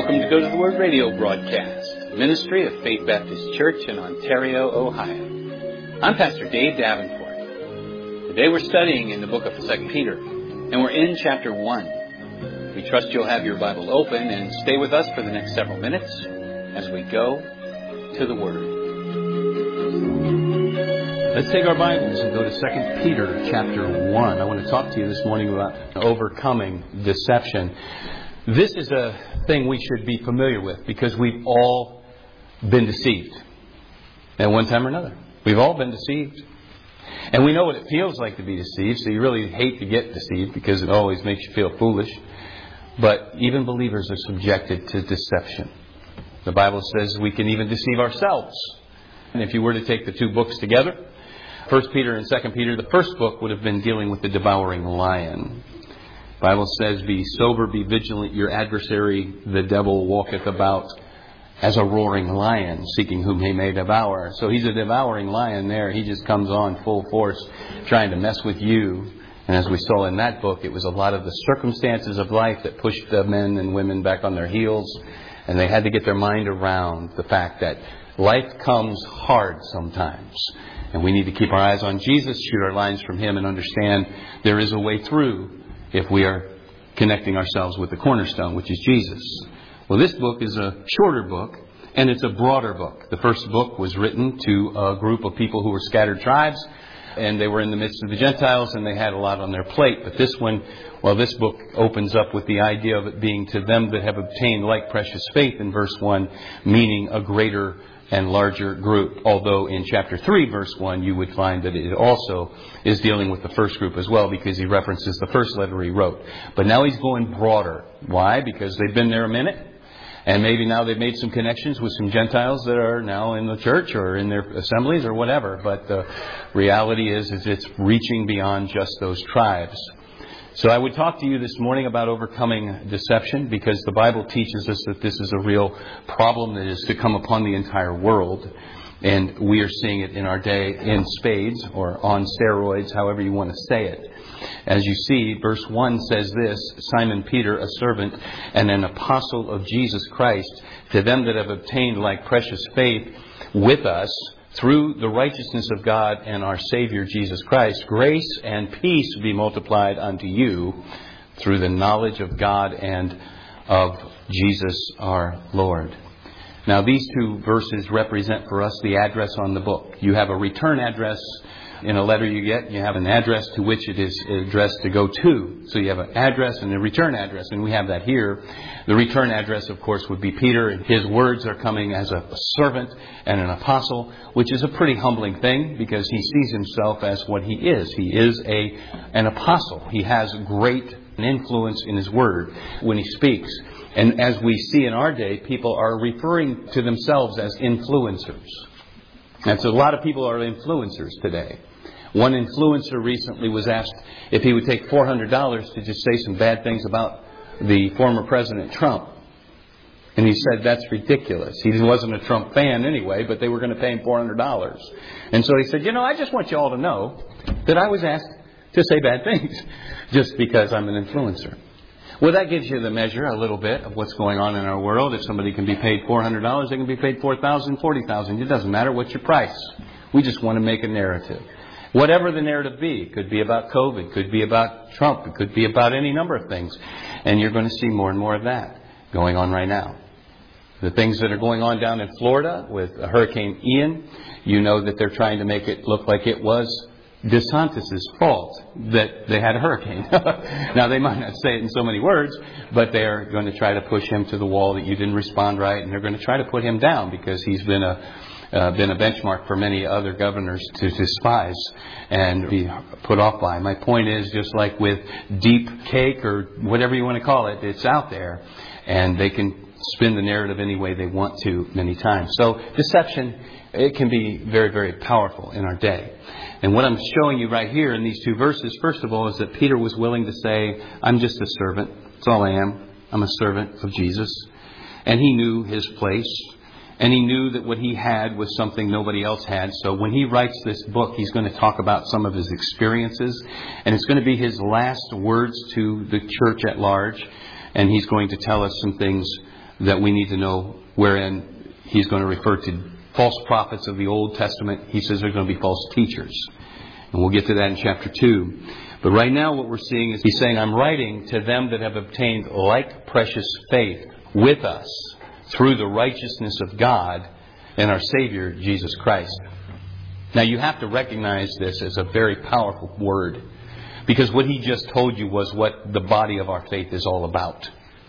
Welcome to Go to the Word radio broadcast, ministry of Faith Baptist Church in Ontario, Ohio. I'm Pastor Dave Davenport. Today we're studying in the book of 2 Peter, and we're in chapter 1. We trust you'll have your Bible open and stay with us for the next several minutes as we go to the Word. Let's take our Bibles and go to 2 Peter chapter 1. I want to talk to you this morning about overcoming deception. This is a thing we should be familiar with because we've all been deceived at one time or another. We've all been deceived. And we know what it feels like to be deceived, so you really hate to get deceived because it always makes you feel foolish. But even believers are subjected to deception. The Bible says we can even deceive ourselves. And if you were to take the two books together, 1 Peter and 2 Peter, the first book would have been dealing with the devouring lion. The Bible says, be sober, be vigilant. Your adversary, the devil, walketh about as a roaring lion, seeking whom he may devour. So he's a devouring lion there. He just comes on full force, trying to mess with you. And as we saw in that book, it was a lot of the circumstances of life that pushed the men and women back on their heels. And they had to get their mind around the fact that life comes hard sometimes. And we need to keep our eyes on Jesus, shoot our lines from Him, and understand there is a way through if we are connecting ourselves with the cornerstone, which is Jesus. Well, this book is a shorter book, and it's a broader book. The first book was written to a group of people who were scattered tribes, and they were in the midst of the Gentiles, and they had a lot on their plate. But this one, well, this book opens up with the idea of it being to them that have obtained like precious faith in verse 1, meaning a greater and larger group. Although in chapter 3, verse 1, you would find that it also is dealing with the first group as well, because he references the first letter he wrote. But now he's going broader. Why? Because they've been there a minute, and maybe now they've made some connections with some Gentiles that are now in the church or in their assemblies or whatever. But the reality is it's reaching beyond just those tribes. So I would talk to you this morning about overcoming deception, because the Bible teaches us that this is a real problem that is to come upon the entire world. And we are seeing it in our day in spades or on steroids, however you want to say it. As you see, verse 1 says this, Simon Peter, a servant and an apostle of Jesus Christ, to them that have obtained like precious faith with us, through the righteousness of God and our Savior Jesus Christ, grace and peace be multiplied unto you through the knowledge of God and of Jesus our Lord. Now these two verses represent for us the address on the book. You have a return address in a letter you get. You have an address to which it is addressed to go to. So you have an address and a return address, and we have that here. The return address, of course, would be Peter, and his words are coming as a servant and an apostle, which is a pretty humbling thing because he sees himself as what he is. He is an apostle. He has great influence in his word when he speaks. And as we see in our day, people are referring to themselves as influencers. And so a lot of people are influencers today. One influencer recently was asked if he would take $400 to just say some bad things about the former President Trump. And he said that's ridiculous. He wasn't a Trump fan anyway, but they were going to pay him $400. And so he said, I just want you all to know that I was asked to say bad things just because I'm an influencer. Well, that gives you the measure a little bit of what's going on in our world. If somebody can be paid $400, they can be paid $4,000, $40,000. It doesn't matter. What's your price? We just want to make a narrative. Whatever the narrative be. It could be about COVID. It could be about Trump. It could be about any number of things. And you're going to see more and more of that going on right now. The things that are going on down in Florida with Hurricane Ian, you know that they're trying to make it look like it was DeSantis' fault that they had a hurricane. Now, they might not say it in so many words, but they're going to try to push him to the wall that you didn't respond right, and they're going to try to put him down because he's been a benchmark for many other governors to despise and be put off by. My point is, just like with deep cake or whatever you want to call it, it's out there, and they can spin the narrative any way they want to many times. So deception, it can be very, very powerful in our day. And what I'm showing you right here in these two verses, first of all, is that Peter was willing to say, I'm just a servant. That's all I am. I'm a servant of Jesus. And he knew his place. And he knew that what he had was something nobody else had. So when he writes this book, he's going to talk about some of his experiences. And it's going to be his last words to the church at large. And he's going to tell us some things that we need to know, wherein he's going to refer to false prophets of the Old Testament. He says there's going to be false teachers. And we'll get to that in chapter 2. But right now what we're seeing is he's saying, I'm writing to them that have obtained like precious faith with us through the righteousness of God and our Savior, Jesus Christ. Now you have to recognize this as a very powerful word, because what he just told you was what the body of our faith is all about.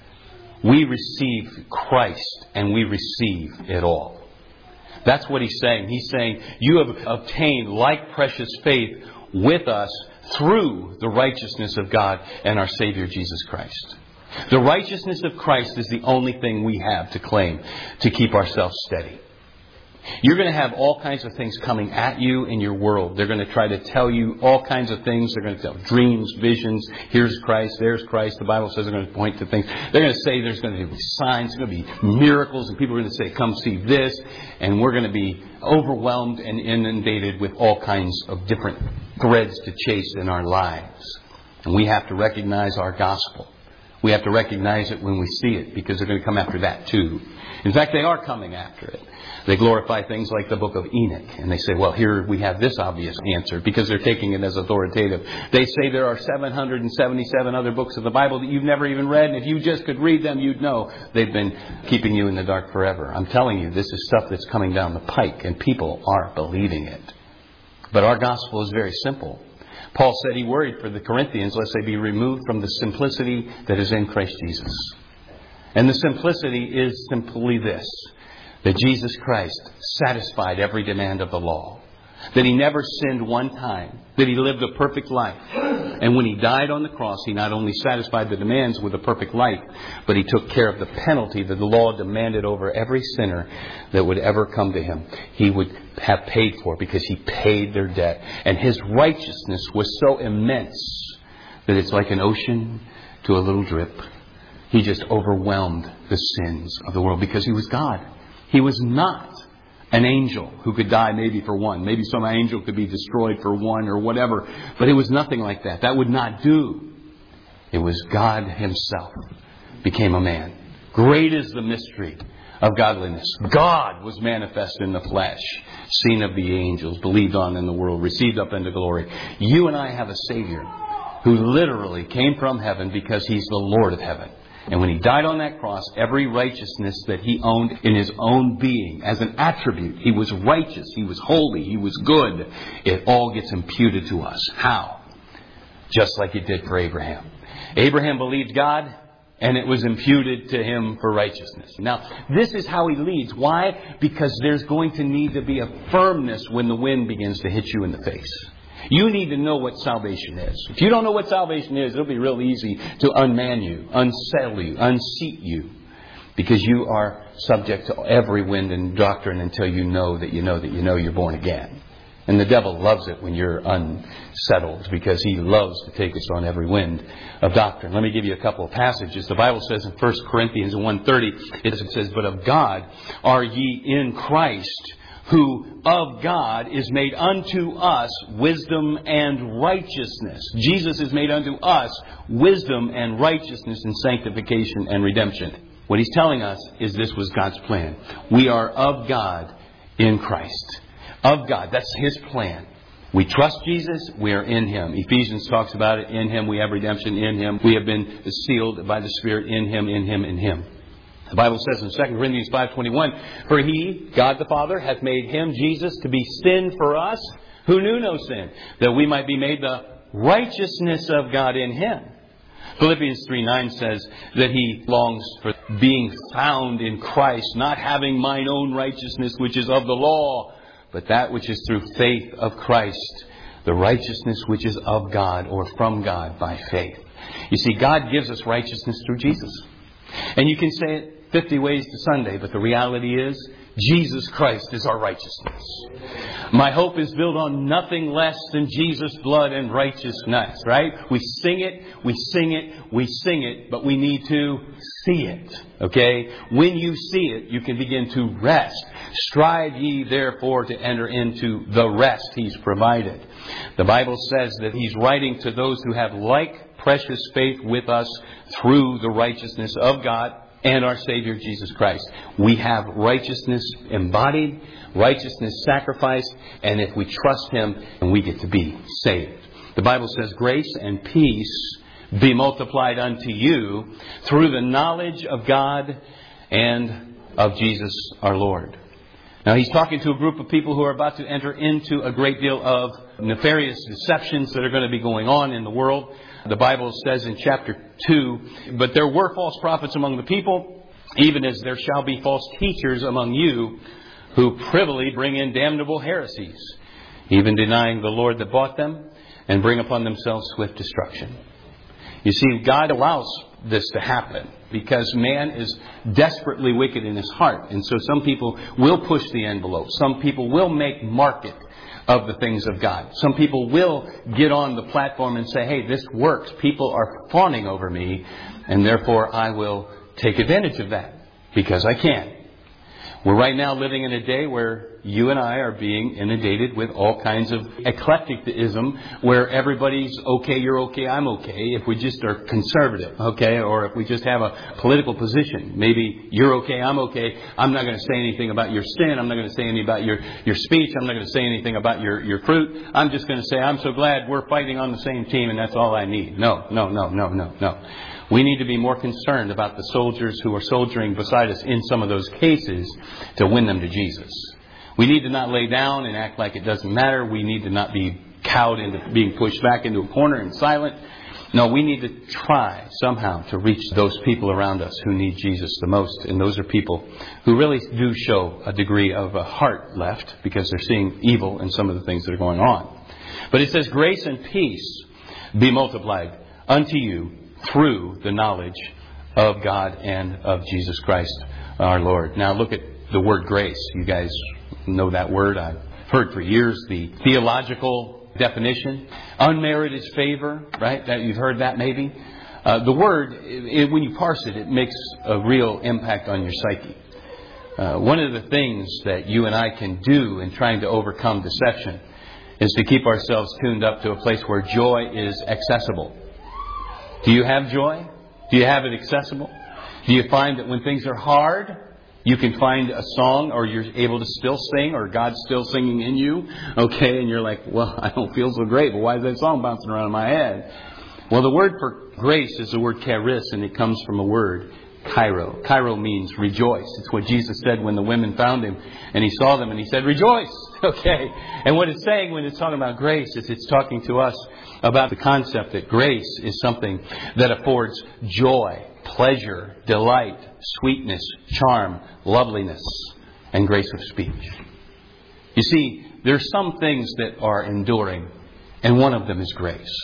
We receive Christ and we receive it all. That's what he's saying. He's saying, you have obtained like precious faith with us through the righteousness of God and our Savior Jesus Christ. The righteousness of Christ is the only thing we have to claim to keep ourselves steady. You're going to have all kinds of things coming at you in your world. They're going to try to tell you all kinds of things. They're going to tell dreams, visions. Here's Christ, there's Christ. The Bible says they're going to point to things. They're going to say there's going to be signs, there's going to be miracles, and people are going to say, come see this. And we're going to be overwhelmed and inundated with all kinds of different threads to chase in our lives. And we have to recognize our gospel. We have to recognize it when we see it, because they're going to come after that too. In fact, they are coming after it. They glorify things like the book of Enoch. And they say, well, here we have this obvious answer, because they're taking it as authoritative. They say there are 777 other books of the Bible that you've never even read. And if you just could read them, you'd know they've been keeping you in the dark forever. I'm telling you, this is stuff that's coming down the pike, and people are believing it. But our gospel is very simple. Paul said he worried for the Corinthians lest they be removed from the simplicity that is in Christ Jesus. And the simplicity is simply this: that Jesus Christ satisfied every demand of the law. That he never sinned one time. That he lived a perfect life. And when he died on the cross, he not only satisfied the demands with a perfect life, but he took care of the penalty that the law demanded over every sinner that would ever come to him. He would have paid for, because he paid their debt. And his righteousness was so immense that it's like an ocean to a little drip. He just overwhelmed the sins of the world, because he was God. He was not an angel who could die maybe for one. Maybe some angel could be destroyed for one or whatever. But it was nothing like that. That would not do. It was God himself became a man. Great is the mystery of godliness. God was manifest in the flesh, seen of the angels, believed on in the world, received up into glory. You and I have a Savior who literally came from heaven because he's the Lord of heaven. And when he died on that cross, every righteousness that he owned in his own being, as an attribute, he was righteous, he was holy, he was good. It all gets imputed to us. How? Just like it did for Abraham. Abraham believed God, and it was imputed to him for righteousness. Now, this is how he leads. Why? Because there's going to need to be a firmness when the wind begins to hit you in the face. You need to know what salvation is. If you don't know what salvation is, it'll be real easy to unman you, unsettle you, unseat you. Because you are subject to every wind and doctrine until you know that you know that you know you're born again. And the devil loves it when you're unsettled, because he loves to take us on every wind of doctrine. Let me give you a couple of passages. The Bible says in 1 Corinthians 1:30, it says, "But of God are ye in Christ, who of God is made unto us wisdom and righteousness." Jesus is made unto us wisdom and righteousness and sanctification and redemption. What he's telling us is this was God's plan. We are of God in Christ. Of God. That's his plan. We trust Jesus. We are in him. Ephesians talks about it. In him we have redemption. In him we have been sealed by the Spirit. In him, in him, in him. The Bible says in 2 Corinthians 5:21, "For he, God the Father, hath made him, Jesus, to be sin for us, who knew no sin, that we might be made the righteousness of God in him." Philippians 3:9 says that he longs for being found in Christ, not having mine own righteousness, which is of the law, but that which is through faith of Christ, the righteousness which is of God or from God by faith. You see, God gives us righteousness through Jesus. And you can say it 50 ways to Sunday, but the reality is Jesus Christ is our righteousness. My hope is built on nothing less than Jesus' blood and righteousness, right? We sing it, we sing it, we sing it, but we need to see it, okay? When you see it, you can begin to rest. "Strive ye therefore to enter into the rest he's provided." The Bible says that he's writing to those who have like precious faith with us through the righteousness of God and our Savior Jesus Christ. We have righteousness embodied, righteousness sacrificed, and if we trust Him, we get to be saved. The Bible says, grace and peace be multiplied unto you through the knowledge of God and of Jesus our Lord. Now he's talking to a group of people who are about to enter into a great deal of nefarious deceptions that are going to be going on in the world. The Bible says in chapter 2, but there were false prophets among the people, even as there shall be false teachers among you, who privily bring in damnable heresies, even denying the Lord that bought them, and bring upon themselves swift destruction. You see, God allows this to happen because man is desperately wicked in his heart. And so some people will push the envelope. Some people will make market of the things of God. Some people will get on the platform and say, hey, this works. People are fawning over me, and therefore I will take advantage of that because I can. We're right now living in a day where you and I are being inundated with all kinds of eclecticism, where everybody's okay, you're okay, I'm okay, if we just are conservative, okay, or if we just have a political position. Maybe you're okay, I'm okay, I'm not going to say anything about your sin, I'm not going to say anything about your speech, I'm not going to say anything about your fruit, I'm just going to say, I'm so glad we're fighting on the same team and that's all I need. No. We need to be more concerned about the soldiers who are soldiering beside us in some of those cases to win them to Jesus. We need to not lay down and act like it doesn't matter. We need to not be cowed into being pushed back into a corner and silent. No, we need to try somehow to reach those people around us who need Jesus the most. And those are people who really do show a degree of a heart left because they're seeing evil in some of the things that are going on. But it says, grace and peace be multiplied unto you through the knowledge of God and of Jesus Christ our Lord. Now look at the word grace. You guys know that word. I've heard for years the theological definition. Unmerited favor, right? That you've heard that maybe. The word, when you parse it, it makes a real impact on your psyche. One of the things that you and I can do in trying to overcome deception is to keep ourselves tuned up to a place where joy is accessible. Do you have joy? Do you have it accessible? Do you find that when things are hard, you can find a song, or you're able to still sing, or God's still singing in you? Okay, and you're like, well, I don't feel so great, but why is that song bouncing around in my head? Well, the word for grace is the word charis, and it comes from a word, Cairo. Cairo means rejoice. It's what Jesus said when the women found Him, and He saw them, and He said, rejoice! Okay, and what it's saying when it's talking about grace is it's talking to us about the concept that grace is something that affords joy, pleasure, delight, sweetness, charm, loveliness, and grace of speech. You see, there's some things that are enduring, and one of them is grace.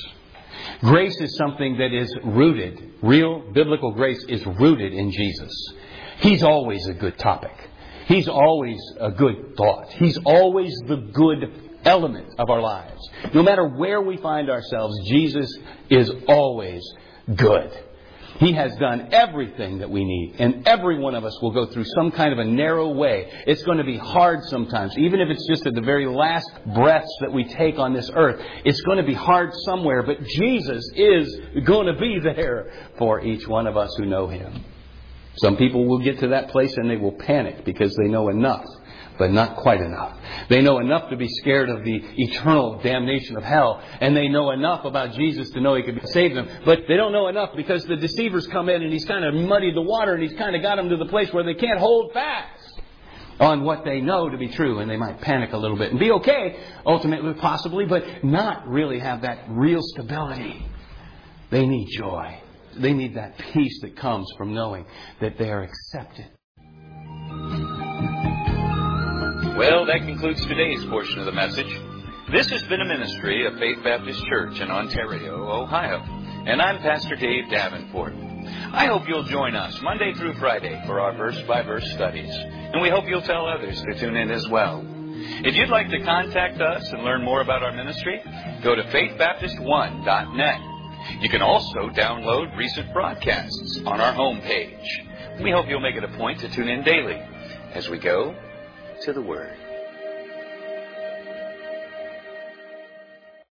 Grace is something that is rooted. Real biblical grace is rooted in Jesus. He's always a good topic. He's always a good thought. He's always the good element of our lives. No matter where we find ourselves, Jesus is always good. He has done everything that we need. And every one of us will go through some kind of a narrow way. It's going to be hard sometimes. Even if it's just at the very last breaths that we take on this earth. It's going to be hard somewhere. But Jesus is going to be there for each one of us who know Him. Some people will get to that place and they will panic because they know enough, but not quite enough. They know enough to be scared of the eternal damnation of hell. And they know enough about Jesus to know He could save them. But they don't know enough because the deceivers come in and He's kind of muddied the water and He's kind of got them to the place where they can't hold fast on what they know to be true. And they might panic a little bit and be okay, ultimately, possibly, but not really have that real stability. They need joy. They need that peace that comes from knowing that they are accepted. Well, that concludes today's portion of the message. This has been a ministry of Faith Baptist Church in Ontario, Ohio. And I'm Pastor Dave Davenport. I hope you'll join us Monday through Friday for our verse-by-verse studies. And we hope you'll tell others to tune in as well. If you'd like to contact us and learn more about our ministry, go to faithbaptist1.net. You can also download recent broadcasts on our homepage. We hope you'll make it a point to tune in daily as we go to the Word.